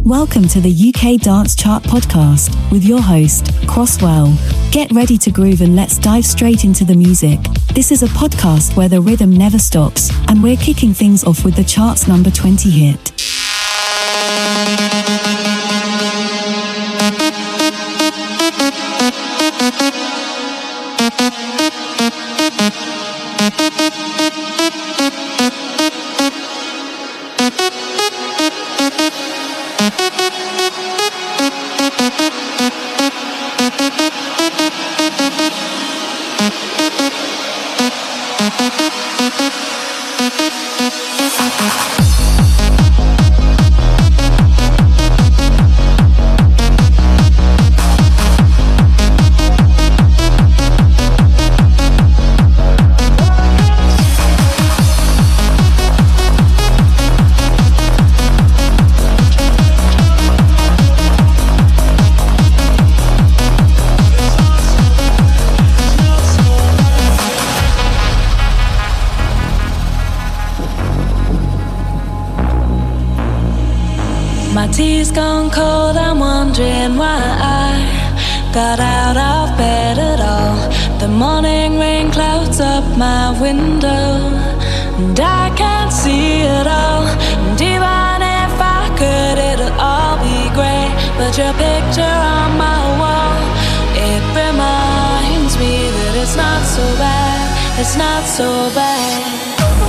Welcome to the UK Dance Chart Podcast with your host, Crosswell. Get ready to groove and let's dive straight into the music. This is a podcast where the rhythm never stops, and we're kicking things off with the chart's number 20 hit. Tea's gone cold, I'm wondering why I got out of bed at all. The morning rain clouds up my window, and I can't see it all. And even if I could, it'll all be grey. But your picture on my wall, it reminds me that it's not so bad, it's not so bad.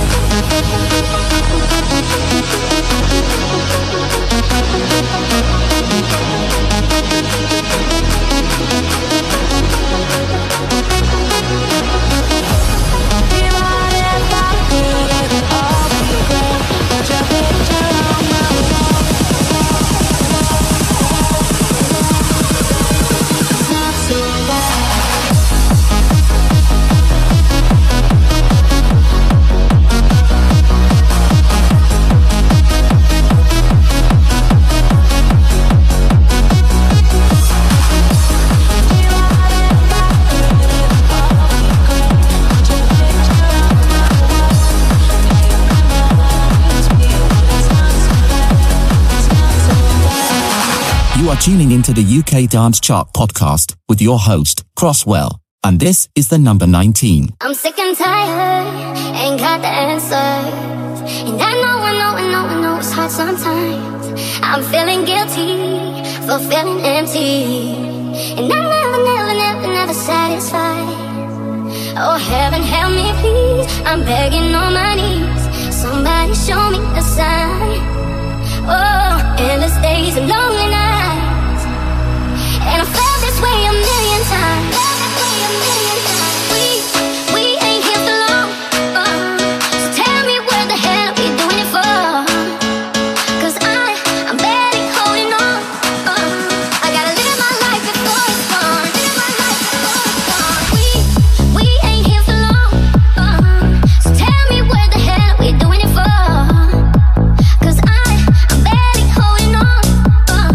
Tuning into the UK Dance Chart Podcast with your host, Crosswell, and this is the number 19. I'm sick and tired, ain't got the answers, and I know it's hard sometimes. I'm feeling guilty for feeling empty, and I'm never satisfied. Oh, heaven help me please, I'm begging on my knees, somebody show me a sign. Oh, endless days and lonely nights, and I felt this way a million times. We ain't here for long, so tell me what the hell are we doing it for? 'Cause I'm barely holding on. I gotta live my life before it's gone. We ain't here for long, so tell me what the hell are we doing it for? 'Cause I'm barely holding on.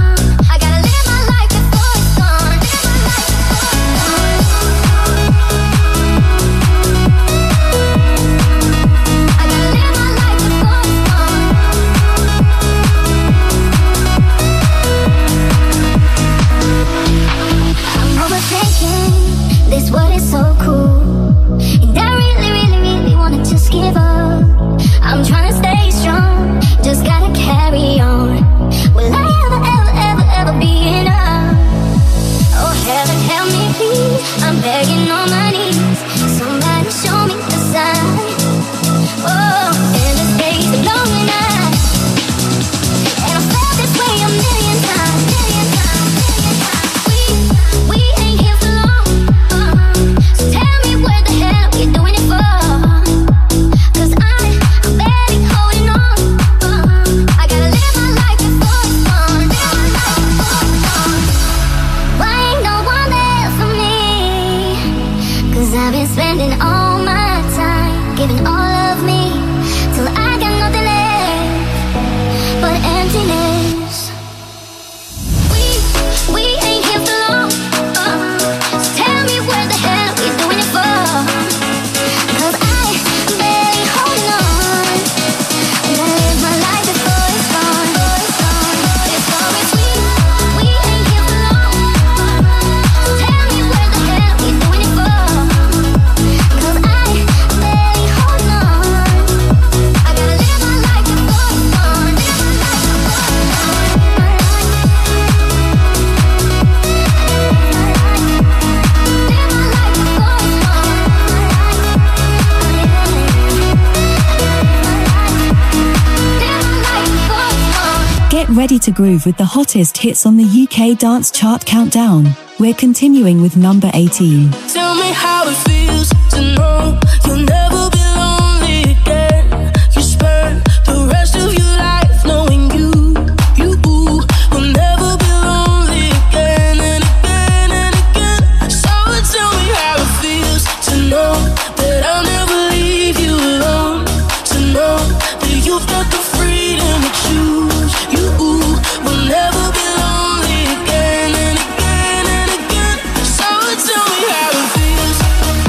Get ready to groove with the hottest hits on the UK Dance Chart Countdown. We're continuing with number 18. Tell me how it feels to know you'll never be lonely again. You spend the rest of your life knowing you will never be lonely again and again and again. So tell me how it feels to know that I'll never leave you alone. To know that you've got the freedom to choose. You will never be lonely again and again and again. So tell me how it feels.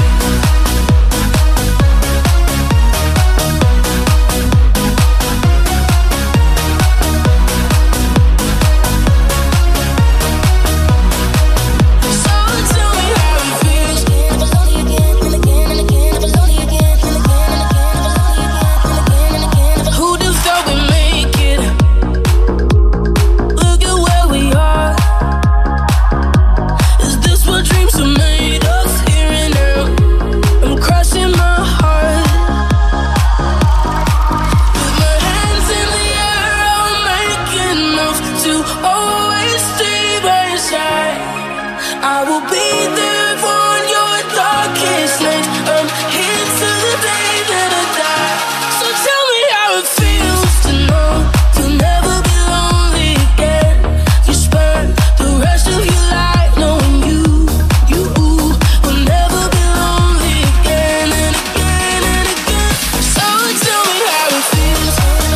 I will be there for your darkest nights. I'm here till the day that I die. So tell me how it feels to know you'll never be lonely again. You spend the rest of your life knowing you will never be lonely again and again and again. So tell me how it feels.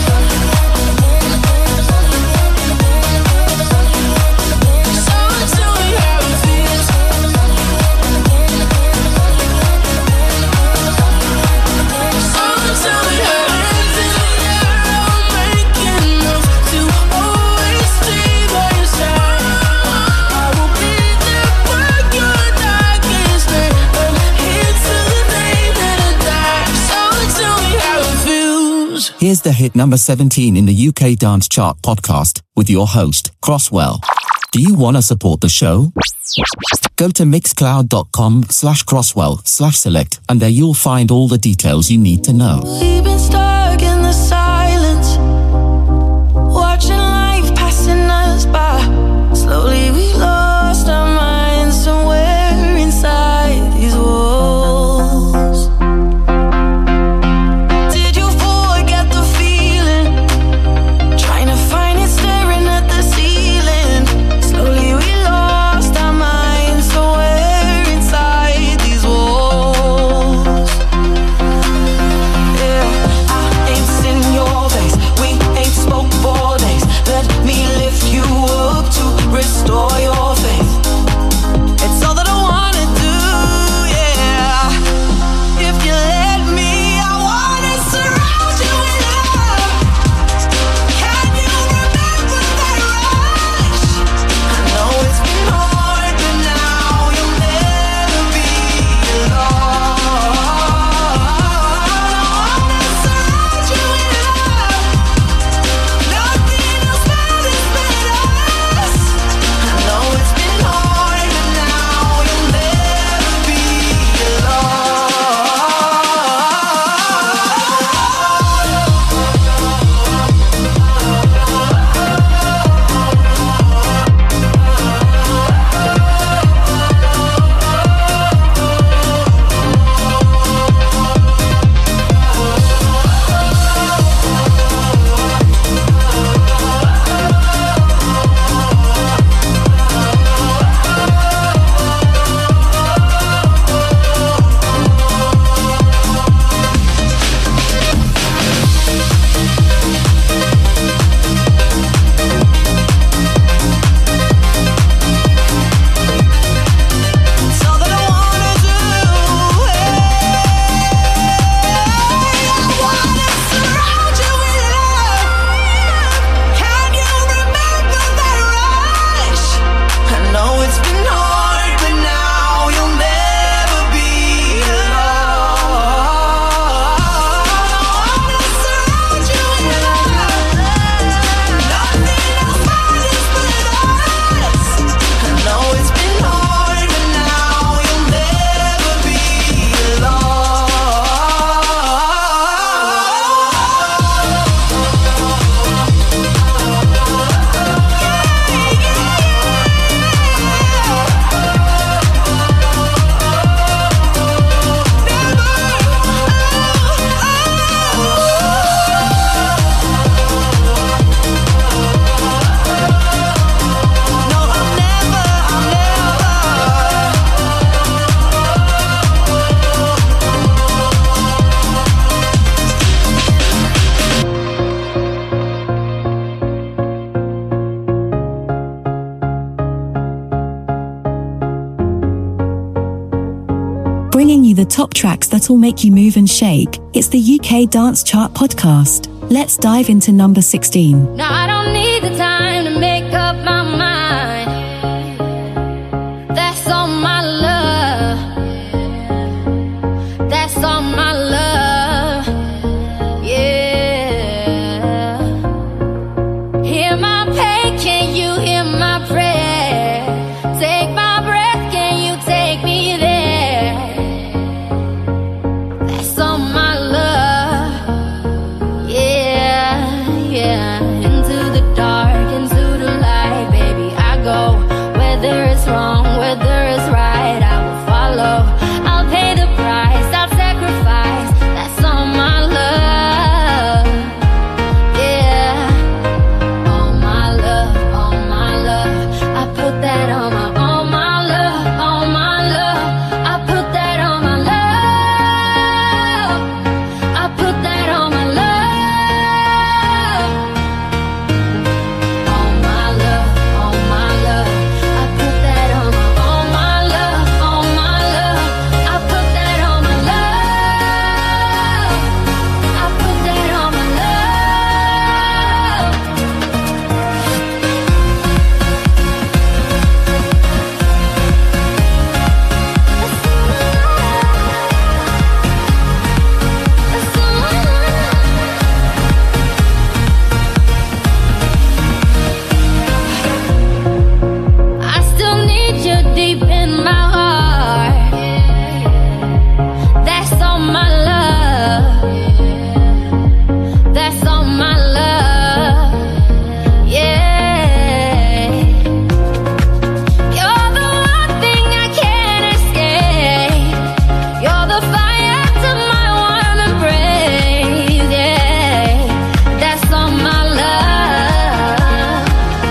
Here's the hit number 17 in the UK Dance Chart podcast with your host, Crosswell. Do you want to support the show? Go to mixcloud.com/Crosswell/select and there you'll find all the details you need to know. We've been stuck in the silence, watching life passing us by. Slowly we lost our minds somewhere inside these walls. Did you forget the feeling? Trying to find it staring at the ceiling. Slowly we lost our minds somewhere inside these walls. Yeah, I ain't seen your you the top tracks that'll make you move and shake. It's the UK Dance Chart Podcast. Let's dive into number 16. Now I don't need the time to make up my mind. That's all my love. That's all my love. Yeah. Hear my pain, can you hear my prayer? Take my breath, can you take me there? That's all my love. Yeah, yeah. Into the dark, into the light, baby, I go. Whether it's wrong, whether it's right, I will follow. I'll pay the price, I'll sacrifice. That's all my love. Yeah. All my love, all my love. I put that on my, all my love, all my love. I put that on my love. I put that on my love. All my love, all my love. I put that on my, all my love, all my love. I put that on my love. I put that on my love. I still need you deep in my heart. That's all my love. That's all my love. Yeah. You're the one thing I can't escape. You're the fire to my warm embrace. Yeah. That's all my love.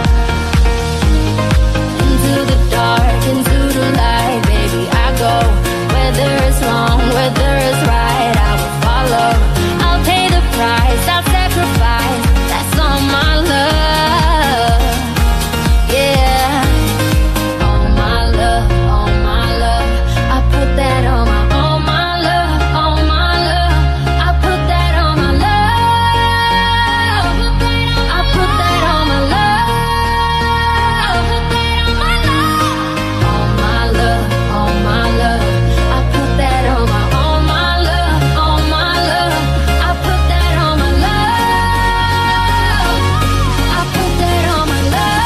Into the dark, into the light, baby, I go. Whether it's wrong, whether it's right, I will follow. I'll pay the price, I'll sacrifice. That's all my love. Yeah. All my love, all my love. I put that on my, all my love, all my love. I put that on my love. I put that on my love. All my love, all my love. I put that on my, all my love, all my love. I put that on my love. I put that on my love.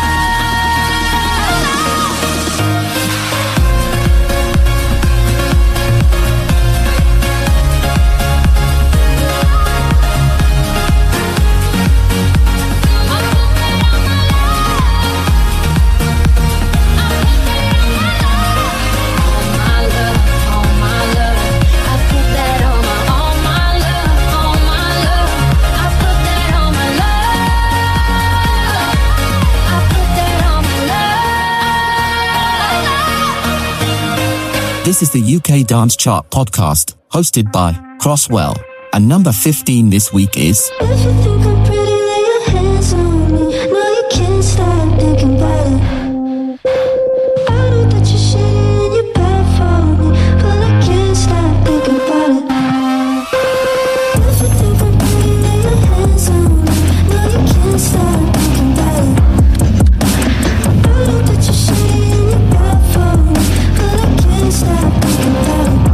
This is the UK Dance Chart Podcast, hosted by Crosswell. And number 15 this week is... If you think I'm pretty, lay your hands on me. No, you can't stop thinking about it. I know that you're shitty and you're bad for me, but I can't stop thinking about it. If you think I'm pretty, lay your hands on me. No, you can't stop thinking about it. I know that you're shitty and you're bad for me, but I can't stop thinking about it.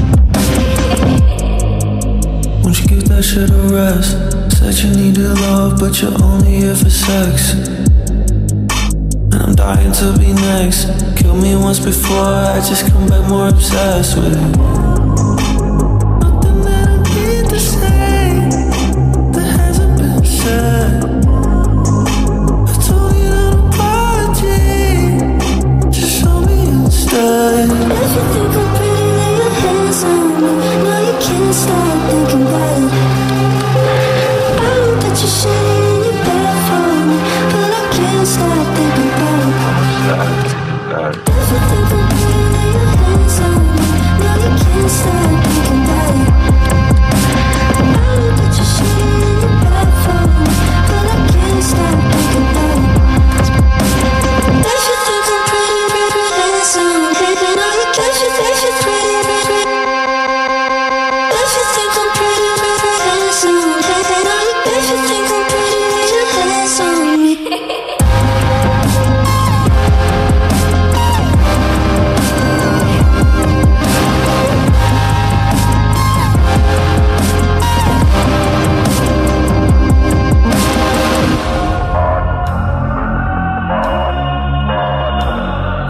Won't you give that shit a rest? Said you needed love, but you're only here for sex. And I'm dying to be next. Killed me once before, I just come back more obsessed with it. Nothing that I need to say that hasn't been said. I told you not to apology, just show me instead. If you think I'm pretty, lay your hands on me. No, you can't stop thinking about it. I know that you're shitty and you're bad for me, but I can't stop thinking about it. If you think I'm pretty, lay your hands on me. No, you can't stop thinking about it. I know that you're shitty and you're bad for me, but I can't stop thinking about it. If you think I'm pretty, lay your hands on me. No, you can't. If you're pretty,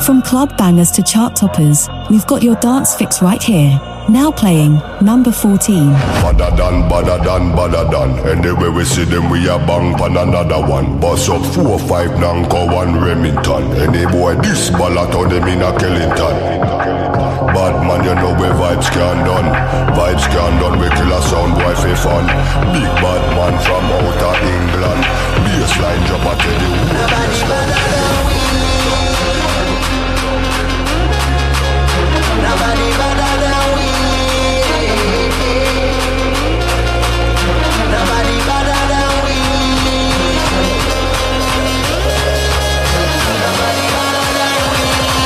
From club bangers to chart toppers, we've got your dance fix right here. Now playing number 14. Badder done. Anyway we see them, we a bang pan another one. Bust up 4 or 5 Nanko 1 Remington. Any boy this ballot on them in a Kellington. Bad man, you know where vibes can done. Vibes can done, we kill a sound boy for fun. Big bad man from outer England. Bassline drop a tell you who nobody better than we. Nobody better than we. Nobody better than we. Nobody better than we.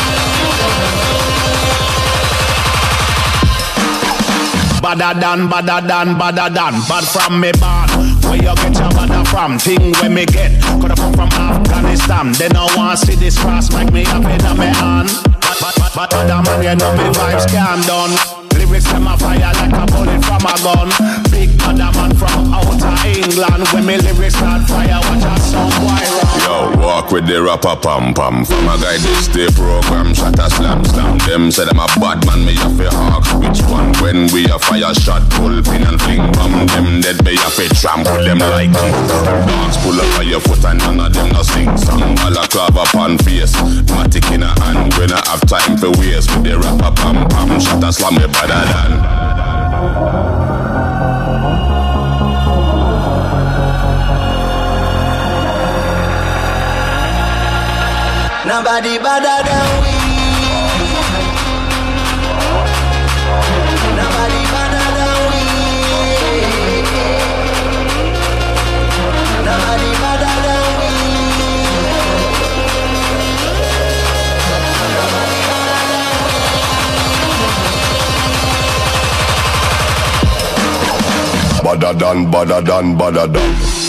Badder than, bad from me bad. Where you get your badder from? Thing where me get. Coulda come from Afghanistan. They no want see this cross make me up in a me hand. But other man, you know me vibes can done. Lyrics them a fire like a bullet from a gun. Big other man from outer England. When me lyrics start fire, watch a song boy run. Yo, walk with the rapper pam pam. From a guy this day program, shot a slam. Them say them a bad man, me a fi hawk. Which one? When we a fire shot, pull pin and fling bomb. Them dead me a fi trample them like dogs pull up on your foot and none of them no sing song. Balaclava pan face, matic in a hand. When I have time for waste with the rapper pam pam. Shot a slam me badder than. Nobody better than we. Nobody better than we. Nobody better than we. Badder done. Badder done, badder done.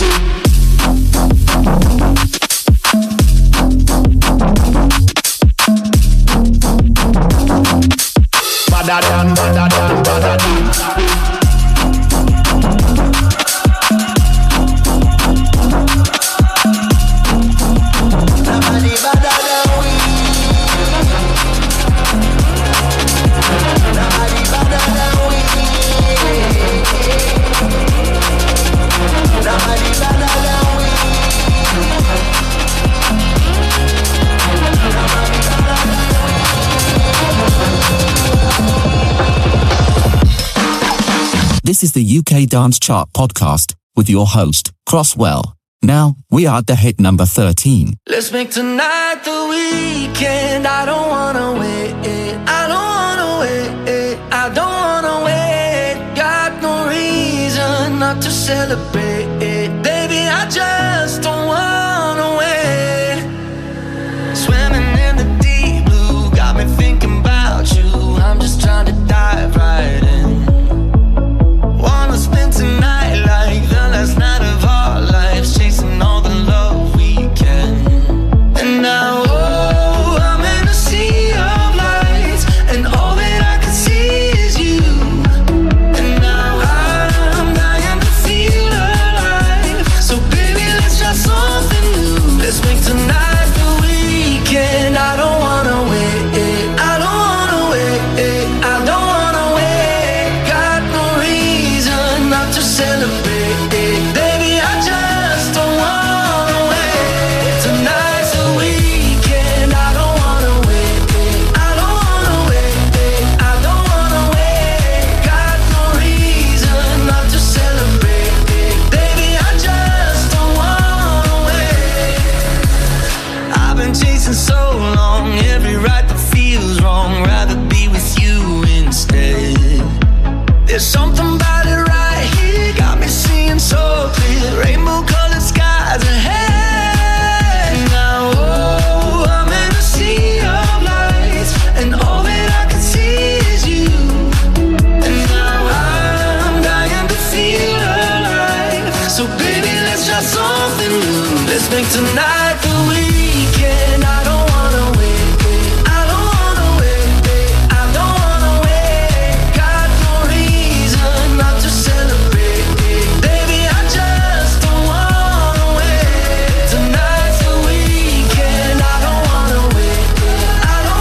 This is the UK Dance Chart podcast with your host, Crosswell. Now, we are at the hit number 13. Let's make tonight the weekend. I don't wanna wait. I don't wanna wait. I don't wanna wait. Got no reason not to celebrate. Baby, I just don't wanna wait. Swimming in the deep blue, got me thinking about you. I'm just trying to dive right in. Wanna spend tonight like the last night of our lives, chasing all the love we can. And now, oh, I'm in a sea of lights, and all that I can see is you. And now I'm dying to feel alive. So baby, let's try something new. Let's make tonight the weekend. I don't wanna wait. I don't wanna wait. I don't wanna wait. Got no reason not to celebrate. Baby, I just don't wanna wait. Tonight's the weekend. I don't wanna wait. I don't wanna wait. I don't wanna wait. Got no reason not to celebrate. Baby, I just don't wanna wait. I've been chasing so long, every right that feels wrong. Rather be with you instead. There's something about it right here, got me seeing so clear. Rainbow colored skies ahead. Now, oh, I'm in a sea of lights, and all that I can see is you. And now I'm dying to feel alive. So baby, let's try something new. Let's make tonight the weekend. I don't wanna wait. I don't wanna wait. I don't wanna wait. Got no reason not to celebrate. Baby, I just don't wanna wait. Tonight's the weekend. I don't wanna wait. I don't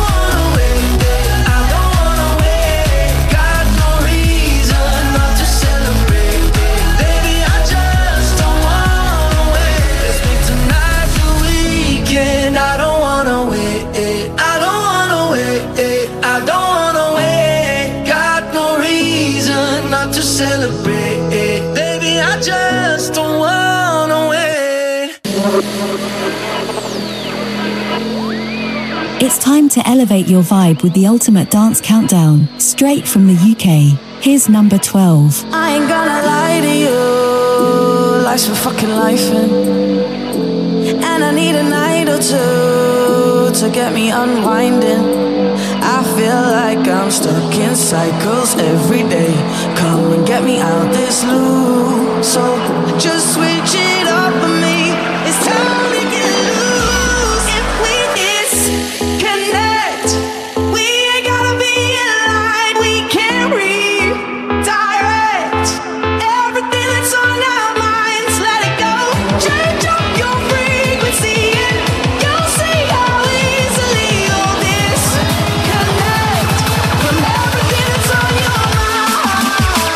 It's time to elevate your vibe with the ultimate dance countdown, straight from the UK. Here's number 12. I ain't gonna lie to you, life's been fucking lifing, and I need a night or two to get me unwinding. I feel like I'm stuck in cycles every day. Come and get me out this loop. So just switch it up for me. It's time to get loose. If we disconnect, we ain't gotta be aligned. We can redirect everything that's on our minds. Let it go. Change up your frequency and you'll see how easily you'll disconnect from everything that's on your mind.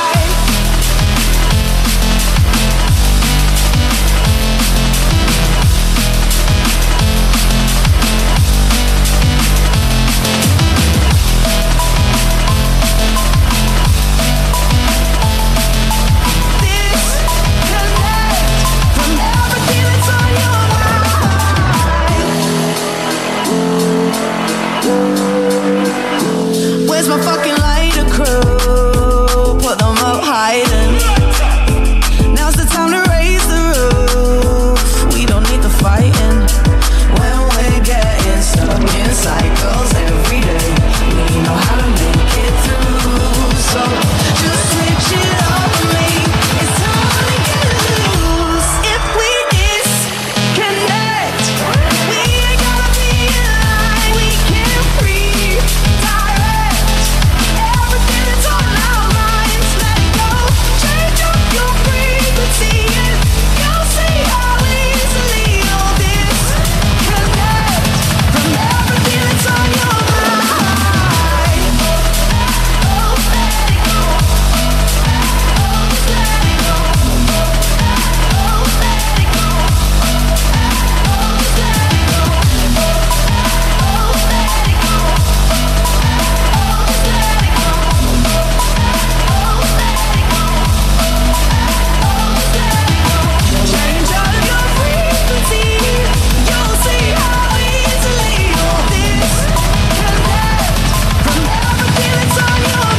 Where's my fucking lighter crew? Put them up hiding. Now's the time to raise the roof. We don't need the fighting. When we're getting stuck in cycles every day, we know how to make it through. So just switch it up for me. It's time to get loose. If we disconnect, we ain't gotta be aligned. We can redirect everything that's on our minds. Let it go. Change up your frequency and you'll see how easily you'll disconnect from everything that's on your mind. Oh, let it go. Oh, just let it go. Oh, let it go. Oh, just let it go. Oh, let it go. Oh, just let it go. Oh, let it go. Oh, just let it go. Change out your frequency. You'll see how easily you'll disconnect from everything that's on your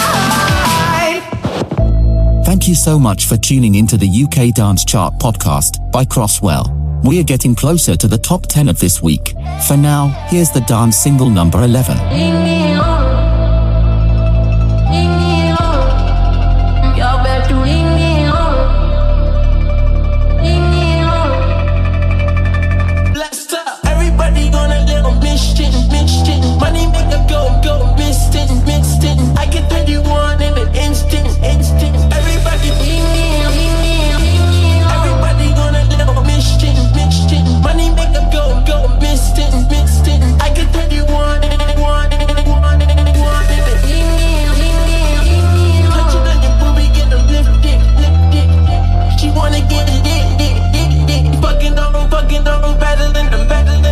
mind. Thank you so much for tuning into the UK Dance Chart podcast by Crosswell. We are getting closer to the top 10 of this week. For now, here's the dance single number 11. Blessed up. Everybody gonna little mission. Money make a go, missed it. I can turn you on in an instant. Everybody gonna little mission. Money make a go, missed it. I can turn you on in an touching on your booby, get them lifted. She wanna get it. Fucking on, better than them.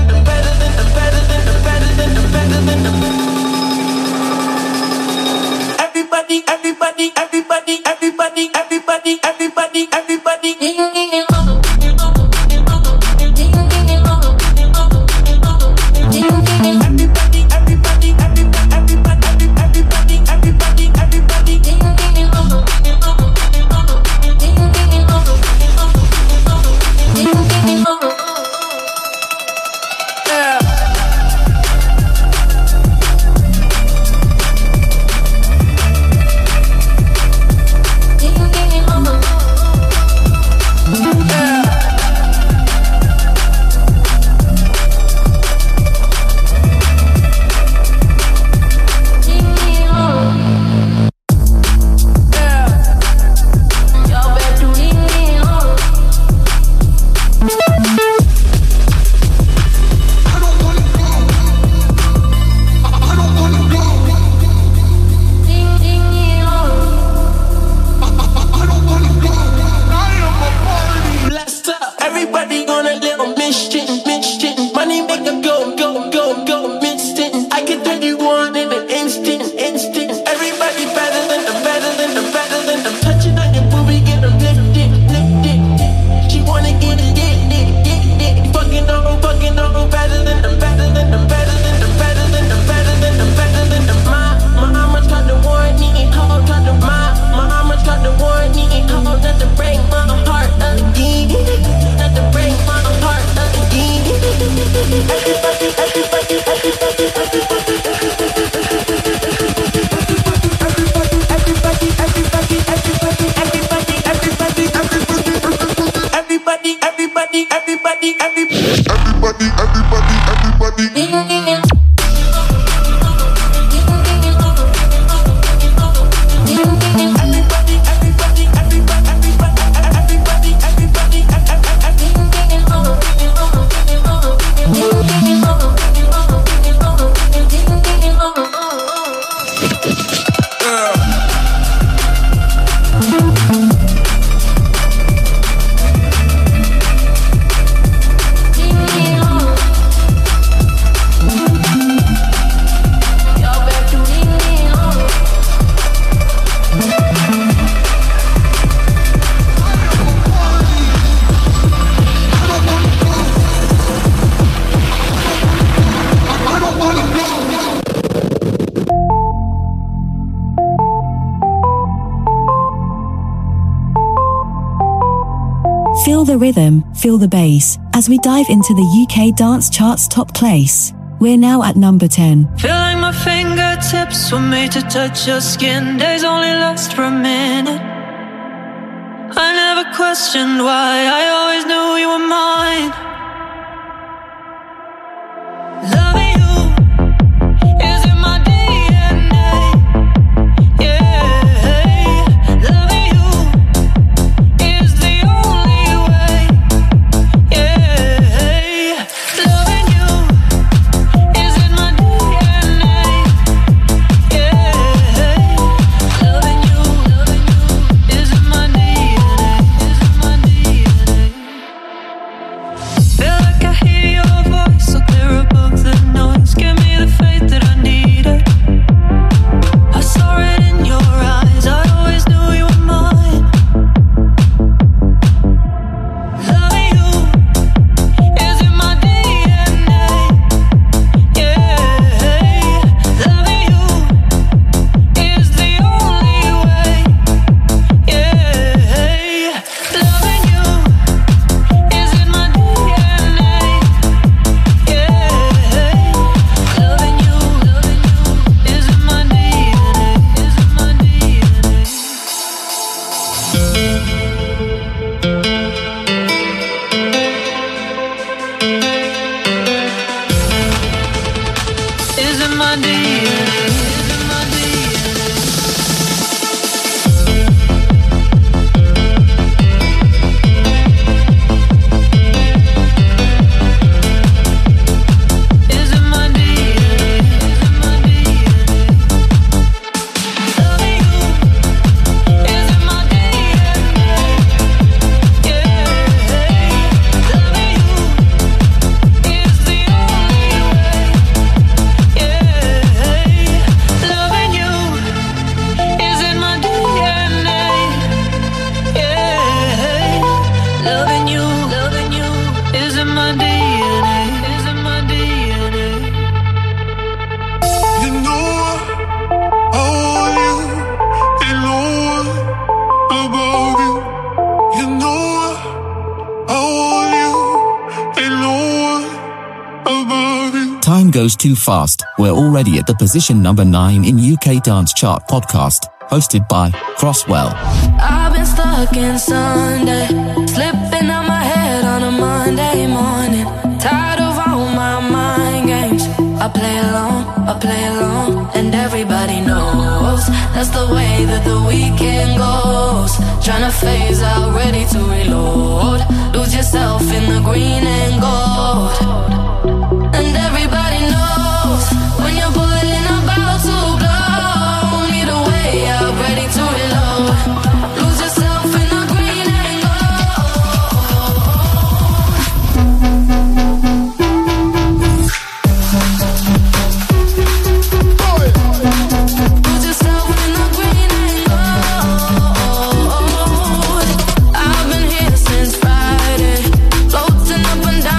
Everybody. Feel the rhythm, feel the bass, as we dive into the UK dance chart's top place. We're now at number 10. Feel like my fingertips were made to touch your skin. Days only last for a minute. I never questioned why, I always knew you were mine. Loving you is in my DNA. Yeah, loving you is the only way. Yeah, loving you is in my DNA. Yeah, loving you is in my DNA. Feel like I hear your voice so clear above the noise. Give me the faith that I needed. I saw it in your eyes, I always knew you were mine. Loving you is in my DNA. Yeah, loving you is the only way. Yeah, loving you is in my DNA. Yeah, loving you is in my DNA. Is in my DNA. Is in my DNA. Is in my Is in my DNA. Is in my DNA. Loving you is in my DNA. Yeah, loving you is the only way. Yeah, loving you is in my DNA. Yeah, loving you is in my DNA. Is in my DNA. You know I want you, ain't no one above you. You know I want you, ain't no one above you. Time goes too fast. We're already at the position number 9 in UK Dance Chart podcast, hosted by Crosswell. I've been stuck in Sunday, slipping out my head on a Monday morning. Tired of all my mind games. I play along, and everybody knows that's the way that the weekend goes. Tryna phase out, ready to reload. Lose yourself in the green and gold. And everybody knows when you're boiling about to blow. Need a way out, ready to reload. Lose yourself in the green and Lose yourself in the green and gold. I've been here since Friday, floating up and down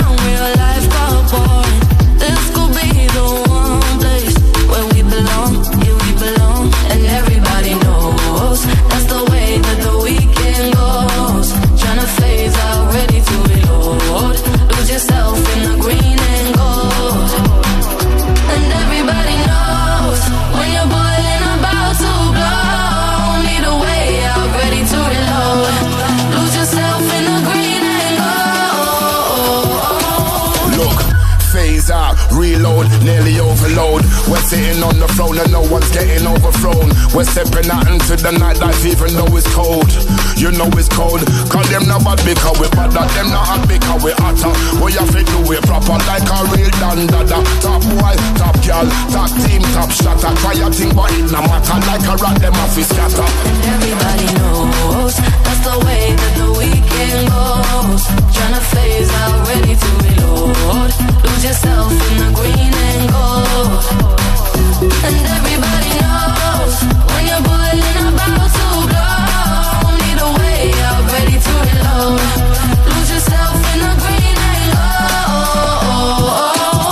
reload, nearly overload. We're sitting on the throne and no one's getting overthrown. We're stepping out into the nightlife even though it's cold. You know it's cold. Call them not bad because we bad, that them not hot because we hotter. We have to do it proper like a real dandada. Top boy, top girl, top team, top shatter. Try a thing but it no matter, like a rat them off his scatter. And everybody knows that's the way that the weekend goes. Tryna phase out, ready to reload. Lose yourself in the green and gold. And everybody knows when you're boiling about to blow. Need a way out, ready to reload. Lose yourself in the green and gold.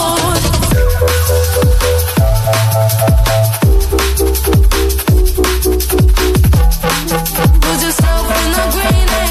Lose yourself in the green and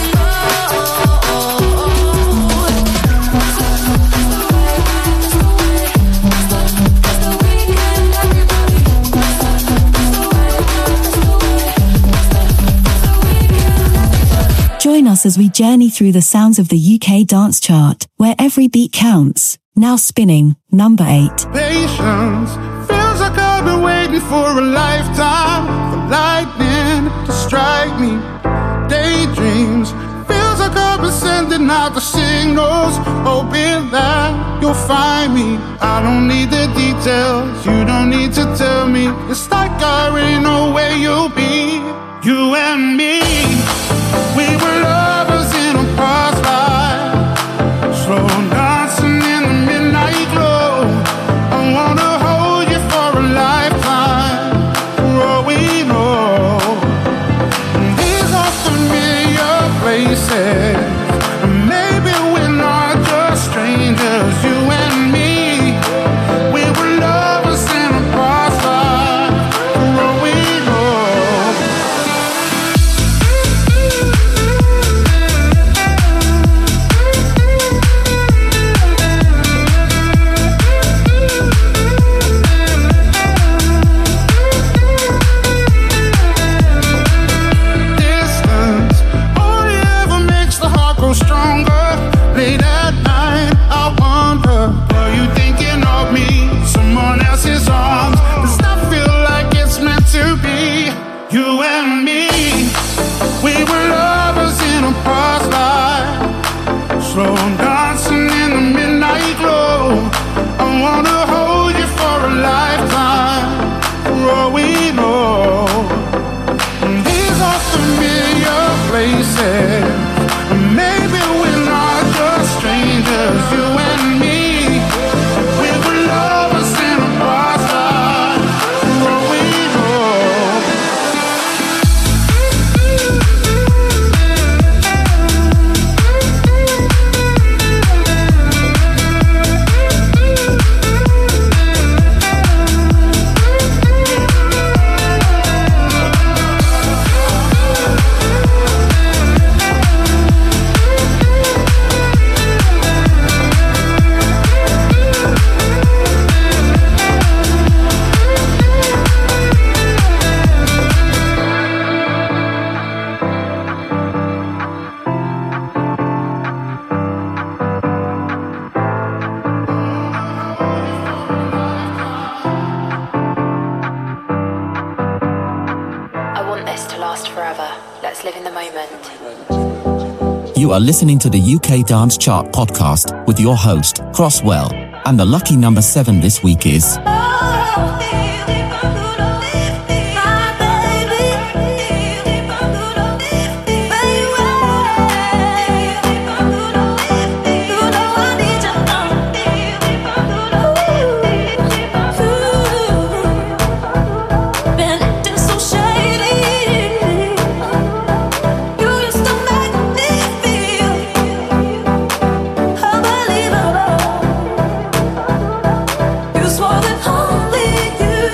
Join us as we journey through the sounds of the UK dance chart, where every beat counts. Now spinning, number 8. Patience feels like I've been waiting for a lifetime for lightning to strike me. Daydreams feels like I've been sending out the signals, hoping that you'll find me. I don't need the details, you don't need to tell me. It's like I already know where you'll be. You and me, we were lovers in a past life, slow dancing in the midnight glow. I wanna hold you for a lifetime, for all we know. These are familiar places, and maybe we're not just strangers. You and me, we were lovers in a past life, for all we know. Stronger late at night. I wonder, are you thinking of me? Someone else's arms. Does that feel like it's meant to be? You and me, we were lovers in a past life, slow dancing in the midnight glow. I wanna hold you for a lifetime, for all we know. These are familiar places. Maybe we're not just strangers, you and me. We were lovers in a past life, for all we know. You are listening to the UK Dance Chart podcast with your host, Crosswell, and the lucky number 7 this week is... You swore that only you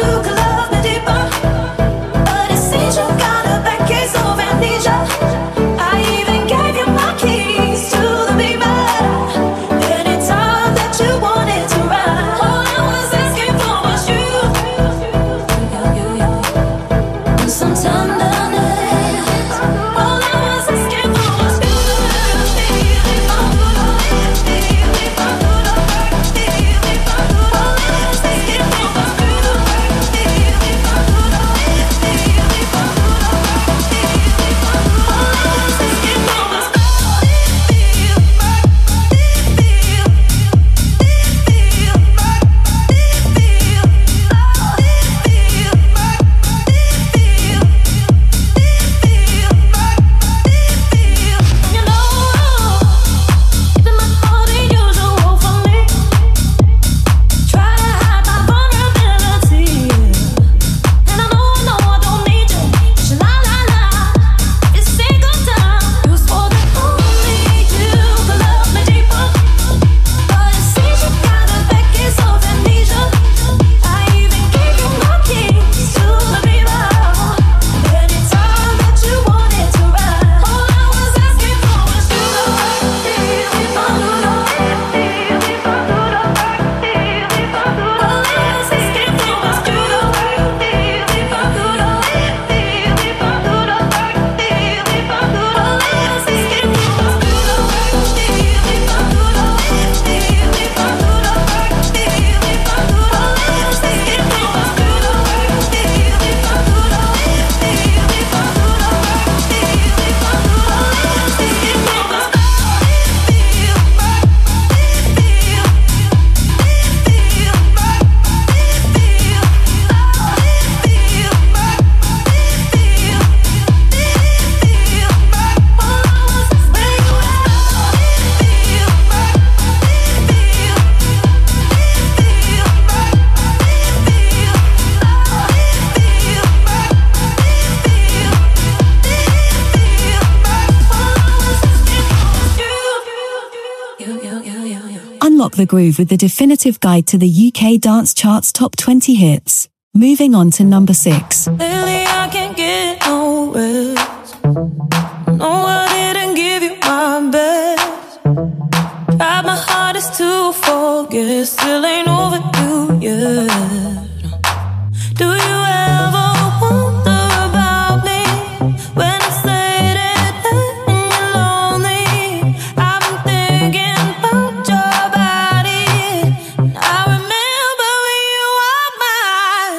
Unlock the groove with the definitive guide to the UK dance chart's top 20 hits. Moving on to number 6. Lately I can't get no rest. No, I didn't give you my best. Tried my hardest to forget, still ain't over you yet. Do you ever wonder about me when it's late at night and you're lonely? I've been thinking about your body, and I remember when you were mine.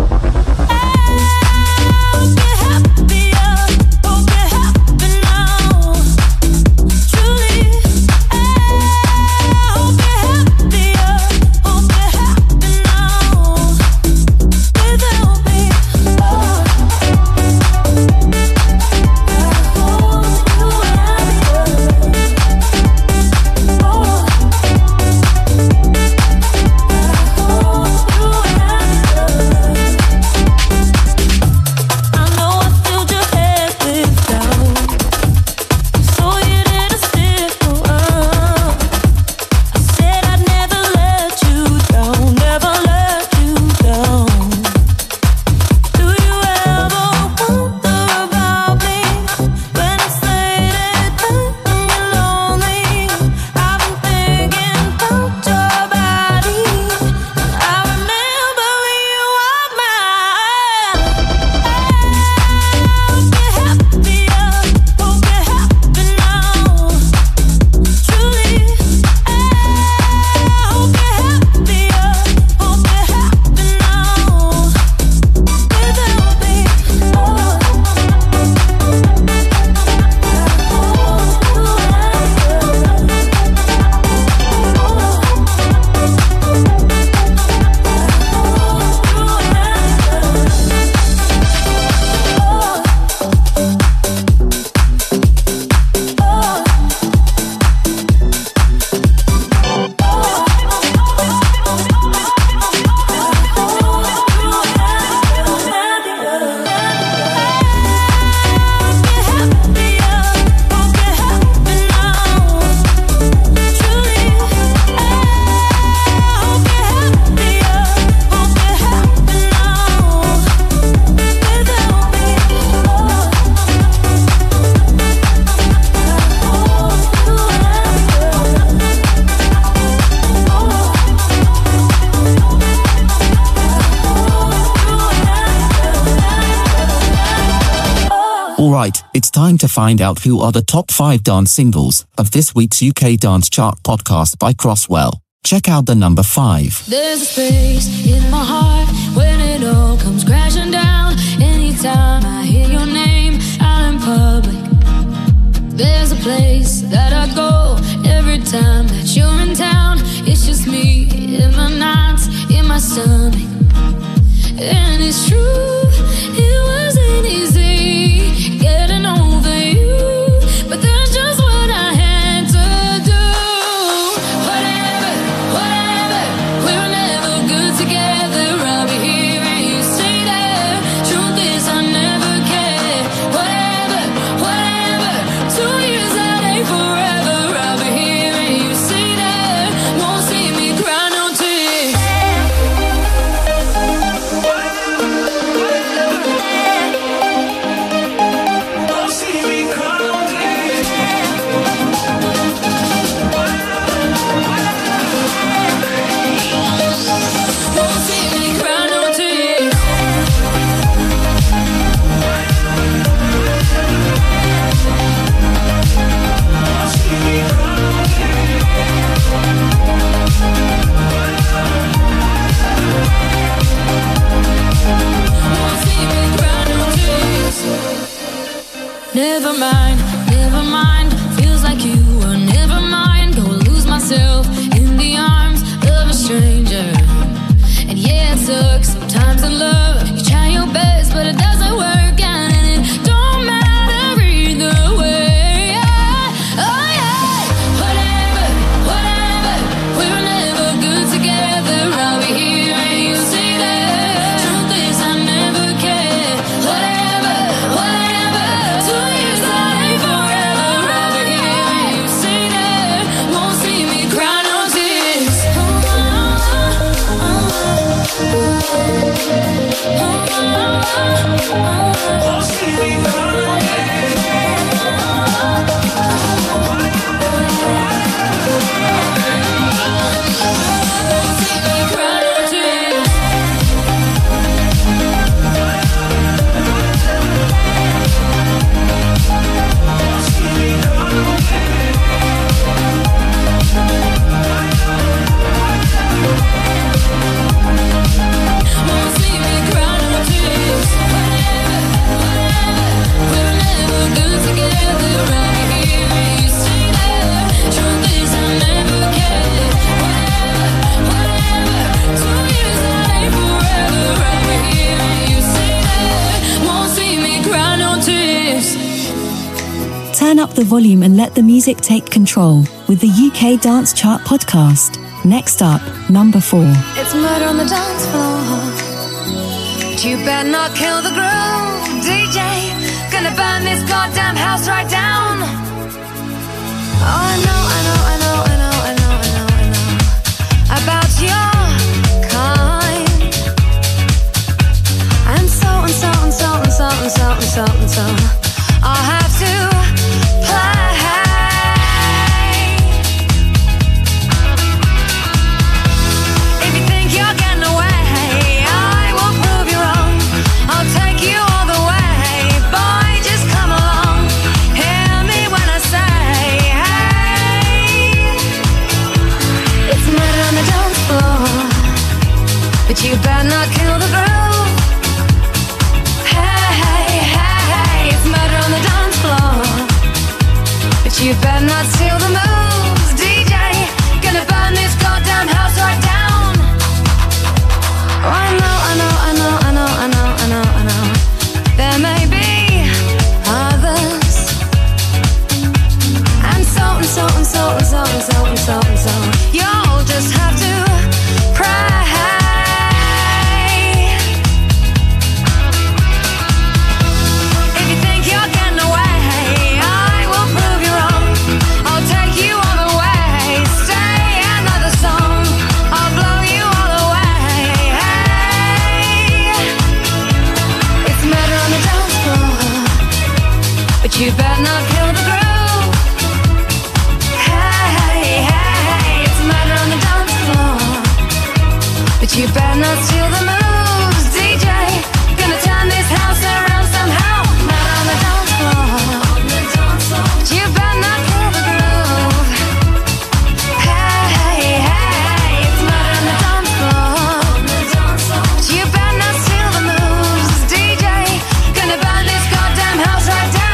Hope you're happier, hope you're happy now. Truly, hope you're happier, hope you're happy now. Without me, I know I filled your head with doubt, so you didn't stick around. I said I'd never let you down, never let you down. Do you ever wonder about me when it's late at night and you're lonely? I've been thinking about your body, and I remember when you were mine. Hope you're happier, hope you're happy now. Truly, hope you're happier, hope you're happy now. Without me, Alright, it's time to find out who are the top 5 dance singles of this week's UK Dance Chart podcast by Crosswell. Check out the number 5. There's a space in my heart when it all comes crashing down. Anytime I hear your name out in public, there's a place that I go every time that you're in town. It's just me in my nights, in my stomach. And it's true, it wasn't easy getting over you, but that's just what I had to do. Whatever, whatever, we were never good together. I'll be here and you stay there. Truth is I never cared. Whatever, whatever, 2 years that ain't forever. I'll be here and you stay there. Won't see me cry no tears. the volume and let the music take control with the UK Dance Chart podcast. Next up, number 4. It's murder on the dance floor, but you better not kill the groove, DJ. Gonna burn this goddamn house right down. Oh, I know about your kind. And so I'll have to play. If you think you're getting away, I will prove you wrong. I'll take you all the way. Boy, just come along. Hear me when I say, hey. It's murder on the dance floor, but you better not kill the groove. You better not steal the moves, DJ. Gonna burn this goddamn house right down. Oh, I know. There may be others, and so. You'll just have to pray. You better not kill the groove. Hey, it's murder on the dance floor, but you better not steal the moves, DJ. Gonna turn this house around somehow. Murder on the dance floor, but you better not kill the groove. Hey, it's murder on the dance floor, but you better not steal the moves, DJ. Gonna burn this goddamn house right down.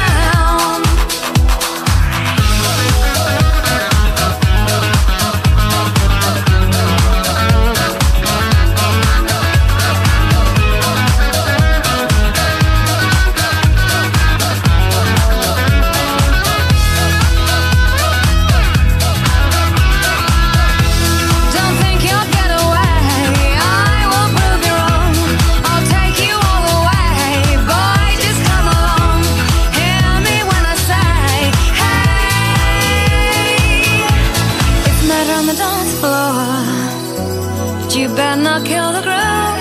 You better not kill the groove.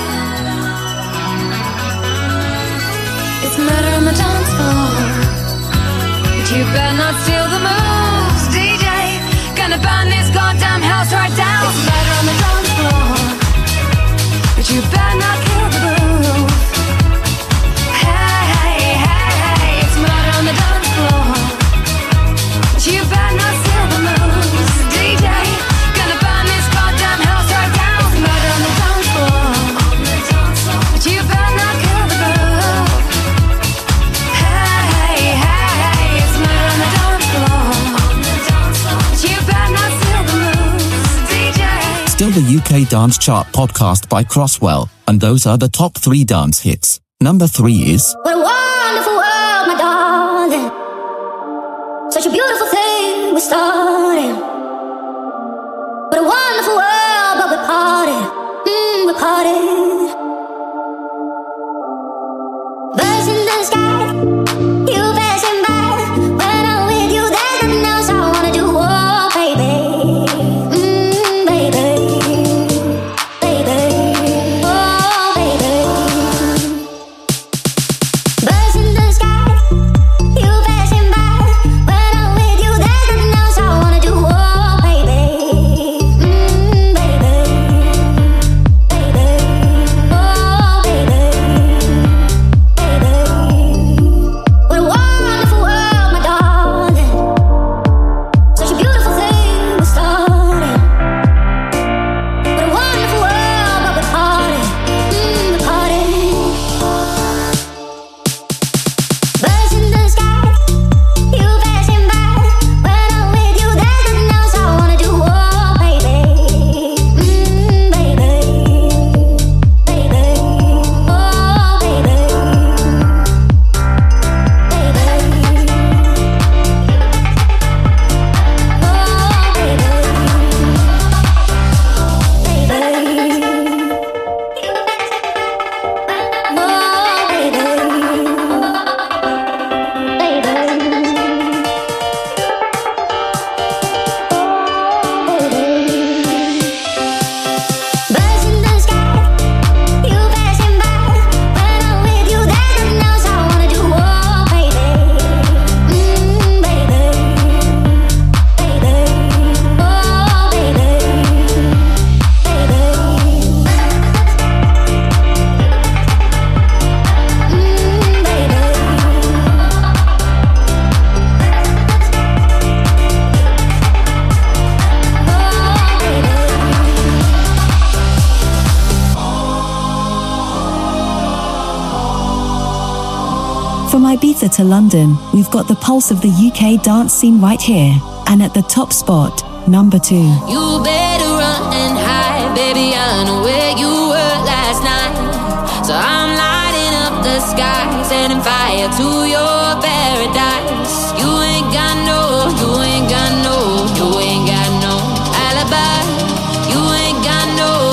It's murder on the dance floor, but you better not steal the moves, DJ. Gonna burn this goddamn house right down. It's murder on the dance floor, but you better not kill the groove. Hey, it's murder on the dance floor, but you better not steal the moves, DJ. Gonna burn this goddamn house right down. But you better not kill the groove. Hey, it's murder on the dance floor. But you better not steal the moves, DJ. Still the UK Dance Chart podcast by Crosswell, and those are the top 3 dance hits. Number 3 is What a wonderful world, my darling. Such a beautiful thing we started. What a wonderful world, but we parted. We parted. Birds in the sky, you passing by. When I'm with you, there's nothing else I wanna do. Oh, baby, baby, oh, baby. Birds in the sky, you passing by. When I'm with you, there's nothing else I wanna do. Oh, baby, baby. Ibiza to London, we've got the pulse of the UK dance scene right here. And at the top spot, number 2. You better run and hide, baby, I know where you were last night. So I'm lighting up the sky, setting fire to your paradise. You ain't got no alibi. You ain't got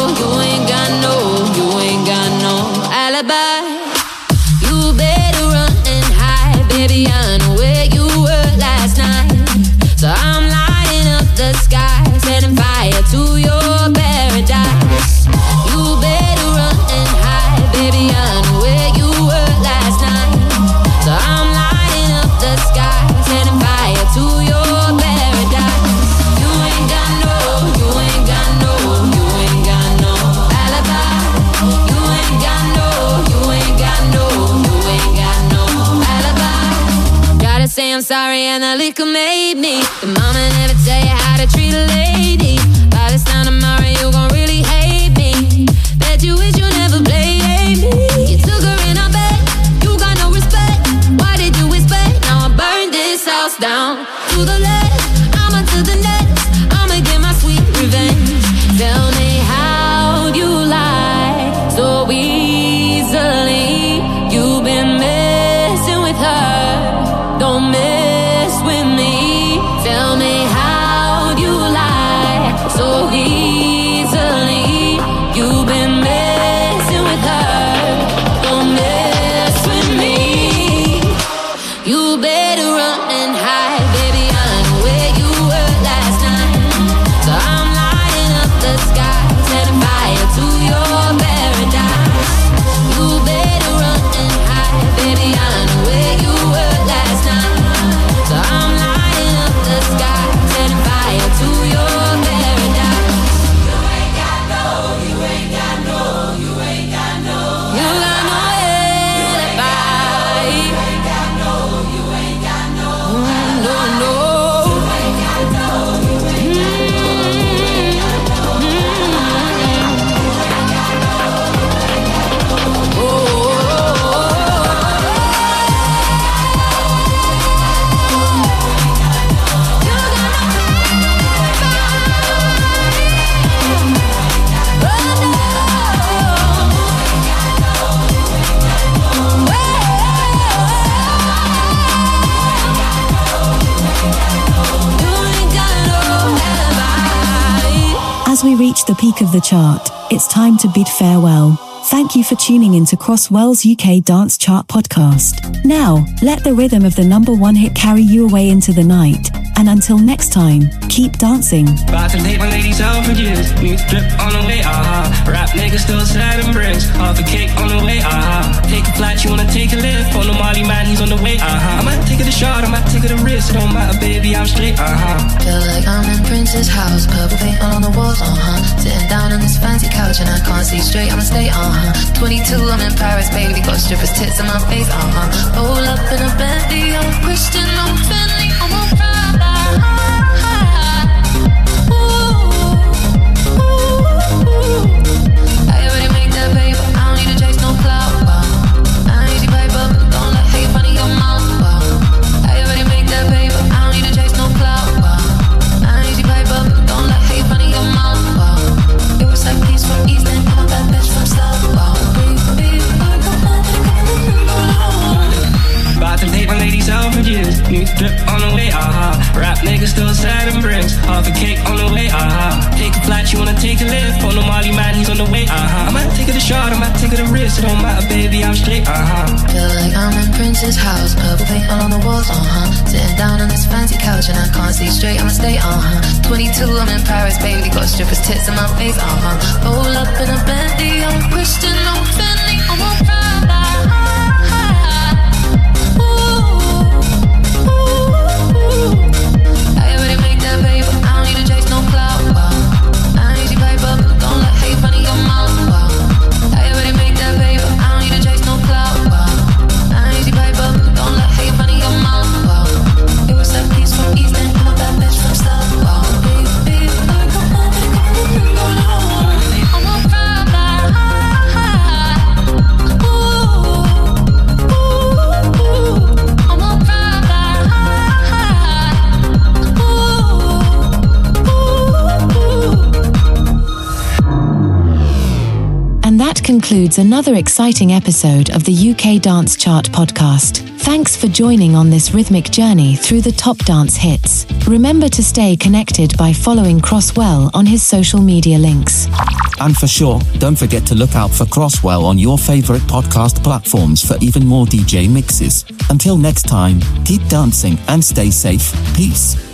no alibi. You better run and hide, baby, I know where you were last night. So I'm lighting up the sky, setting fire to your paradise. You better run and hide, baby, I know where you were last night. So I'm lighting up the sky, setting fire to your paradise. You ain't got no alibi. You ain't got no alibi. Gotta say I'm sorry and the liquor made me. The mama never tell you how to treat a lady. By this time tomorrow you gon' really hate me. Bet you wish you never played me. You took her in her bed, you got no respect. Why did you expect? Now I burn this house down to the left, I'm onto the next. I'ma get my sweet revenge. Tell me how'd you lie so easily? You've been messing with her, don't mess with me. Tell me how'd you lie so easily? You've been messing with her, don't mess with me. You better run and hide, baby, I know where you were last night. So I'm lighting up the sky, setting fire to your paradise. You better run and hide, baby, I know where you were last night. So I'm lighting up the sky, setting fire to your paradise. You ain't got no alibi. You got no alibi. You ain't got no As we reach the peak of the chart, it's time to bid farewell. Thank you for tuning in to Crosswell's UK Dance Chart podcast. Now, let the rhythm of the number 1 hit carry you away into the night. And until next time, keep dancing. About to take my ladies out for years. New drip on the way, Rap nigga still sad and bricks. Half a cake on the way, Take a flight, you wanna take a lift. On the Molly man, he's on the way, I might take it a shot, I might take it a risk. It don't matter, baby, I'm straight, Feel like I'm in Prince's house. Purple paint all on the walls, Sitting down on this fancy couch and I can't see straight, I'ma stay, 22, I'm in Paris, baby. Got strippers' tits in my face, Roll up in a Bentley, I'm Christian, I'm Bentley, I'm a Prada. I already made that paper, I don't need to chase no clout. I ain't easy paper, don't let hate funny your mouth. I already made that paper, I don't need to chase no clout. I ain't easy paper, don't let hate funny your mouth. It was like peace from East End, I'm a bad bitch from South. About to take my ladies out for years. New drip on the way, Rap nigga still sad and bricks. Half a cake on the way, Take a flight, you wanna take a lift. On the Molly man, he's on the way, I might take it a shot, I might take it a risk. It don't matter, baby, I'm straight, Feel like I'm in Prince's house. Purple paint all on the walls, Sitting down on this fancy couch and I can't see straight, I'ma stay, 22, I'm in Paris, baby. Got strippers' tits in my face, Roll up in a Bentley, I'm Christian, I'm Bentley, I'm a Prada. I already made that paper, I don't need to chase no clout. I ain't easy paper, don't let hate funny your mouth. I already made that paper, I don't need to chase no clout. I ain't easy paper, don't let hate funny your mouth. It was like peace from East End, I'm a bad bitch from South. Baby, I'm a Prada. concludes another exciting episode of the UK Dance Chart podcast. Thanks for joining on this rhythmic journey through the top dance hits. Remember to stay connected by following Crosswell on his social media links. And for sure, don't forget to look out for Crosswell on your favorite podcast platforms for even more DJ mixes. Until next time, keep dancing and stay safe. Peace.